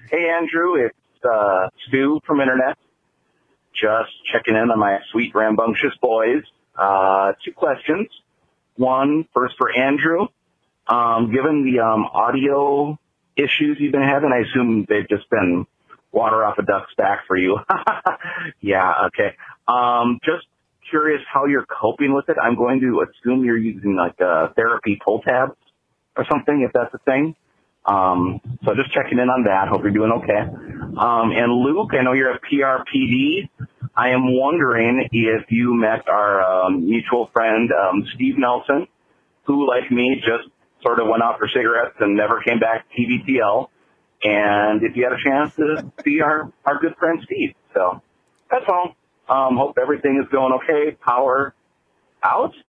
Hey, Andrew, it's Stu from Internet. Just checking in on my sweet, rambunctious boys. Two questions. One, first for Andrew. Given the audio issues you've been having, I assume they've just been water off a duck's back for you. Yeah, okay. Just curious how you're coping with it. I'm going to assume you're using like therapy pull tabs or something, if that's a thing. So just checking in on that. Hope you're doing okay. And Luke, I know you're at PRPD. I am wondering if you met our mutual friend, Steve Nelson, who, like me, just sort of went out for cigarettes and never came back to TVTL. And if you had a chance to see our good friend Steve. So that's all. Hope everything is going okay. Power out.